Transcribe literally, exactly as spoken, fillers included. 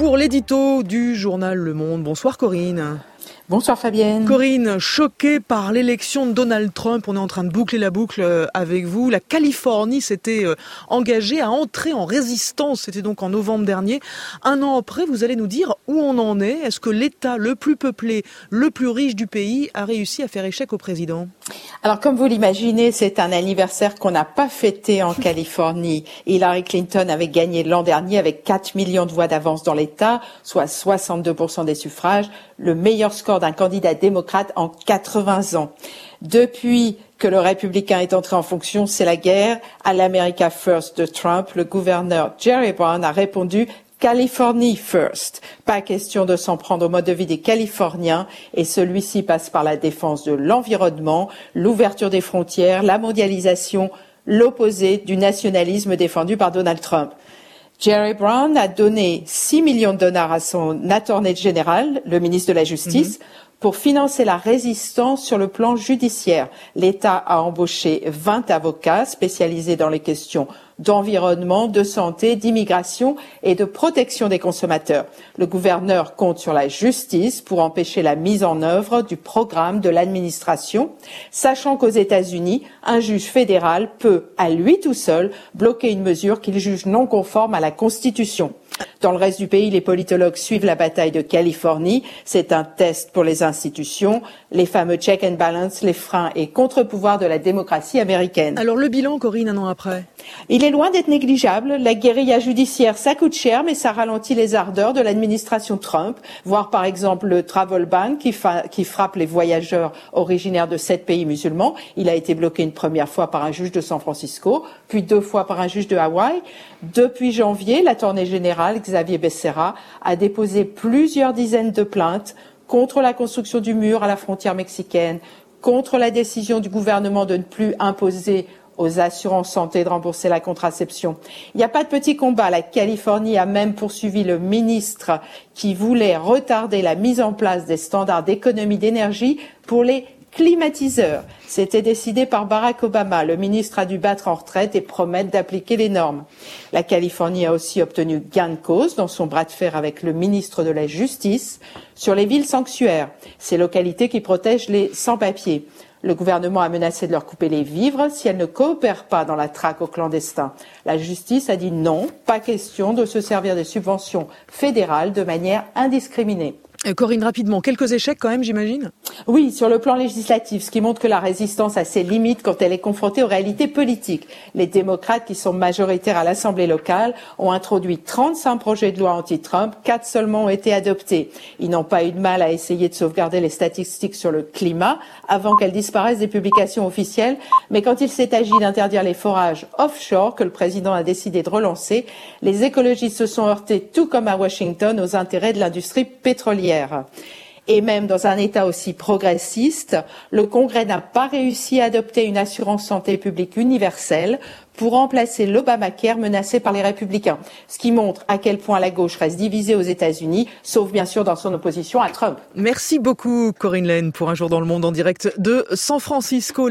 pour l'édito du journal Le Monde. Bonsoir Corinne. Bonsoir Fabienne. Corinne, choquée par l'élection de Donald Trump, on est en train de boucler la boucle avec vous. La Californie s'était engagée à entrer en résistance, c'était donc en novembre dernier. Un an après, vous allez nous dire où on en est. Est-ce que l'État le plus peuplé, le plus riche du pays a réussi à faire échec au président ? Alors comme vous l'imaginez, c'est un anniversaire qu'on n'a pas fêté en Californie. Hillary Clinton avait gagné l'an dernier avec quatre millions de voix d'avance dans l'État, soit soixante-deux pour cent des suffrages, le meilleur score d'un candidat démocrate en quatre-vingts ans. Depuis que le républicain est entré en fonction, c'est la guerre. À l'America First de Trump, le gouverneur Jerry Brown a répondu Californie first. Pas question de s'en prendre au mode de vie des Californiens et celui-ci passe par la défense de l'environnement, l'ouverture des frontières, la mondialisation, l'opposé du nationalisme défendu par Donald Trump. Jerry Brown a donné six millions de dollars à son attorney général, le ministre de la Justice, mm-hmm. pour financer la résistance sur le plan judiciaire. L'État a embauché vingt avocats spécialisés dans les questions d'environnement, de santé, d'immigration et de protection des consommateurs. Le gouverneur compte sur la justice pour empêcher la mise en œuvre du programme de l'administration, sachant qu'aux États-Unis, un juge fédéral peut, à lui tout seul, bloquer une mesure qu'il juge non conforme à la Constitution. Dans le reste du pays, les politologues suivent la bataille de Californie. C'est un test pour les institutions, les fameux check and balance, les freins et contre-pouvoirs de la démocratie américaine. Alors le bilan, Corinne, un an après ? Il est loin d'être négligeable. La guérilla judiciaire, ça coûte cher, mais ça ralentit les ardeurs de l'administration Trump. Voir par exemple le travel ban qui, fa- qui frappe les voyageurs originaires de sept pays musulmans. Il a été bloqué une première fois par un juge de San Francisco, puis deux fois par un juge de Hawaï. Depuis janvier, l'attorney général Xavier Becerra a déposé plusieurs dizaines de plaintes contre la construction du mur à la frontière mexicaine, contre la décision du gouvernement de ne plus imposer aux assurances santé de rembourser la contraception. Il n'y a pas de petit combat. La Californie a même poursuivi le ministre qui voulait retarder la mise en place des standards d'économie d'énergie pour les climatiseurs. C'était décidé par Barack Obama. Le ministre a dû battre en retraite et promettre d'appliquer les normes. La Californie a aussi obtenu gain de cause dans son bras de fer avec le ministre de la Justice sur les villes sanctuaires, ces localités qui protègent les sans-papiers. Le gouvernement a menacé de leur couper les vivres si elles ne coopèrent pas dans la traque aux clandestins. La justice a dit non, pas question de se servir des subventions fédérales de manière indiscriminée. Corinne, rapidement, quelques échecs quand même, j'imagine ? Oui, sur le plan législatif, ce qui montre que la résistance a ses limites quand elle est confrontée aux réalités politiques. Les démocrates, qui sont majoritaires à l'Assemblée locale, ont introduit trente-cinq projets de loi anti-Trump, quatre seulement ont été adoptés. Ils n'ont pas eu de mal à essayer de sauvegarder les statistiques sur le climat avant qu'elles disparaissent des publications officielles, mais quand il s'est agi d'interdire les forages offshore que le président a décidé de relancer, les écologistes se sont heurtés, tout comme à Washington, aux intérêts de l'industrie pétrolière. Et même dans un État aussi progressiste, le Congrès n'a pas réussi à adopter une assurance santé publique universelle pour remplacer l'Obamacare menacé par les républicains. Ce qui montre à quel point la gauche reste divisée aux États-Unis, sauf bien sûr dans son opposition à Trump. Merci beaucoup Corinne Lehn pour Un jour dans le monde en direct de San Francisco.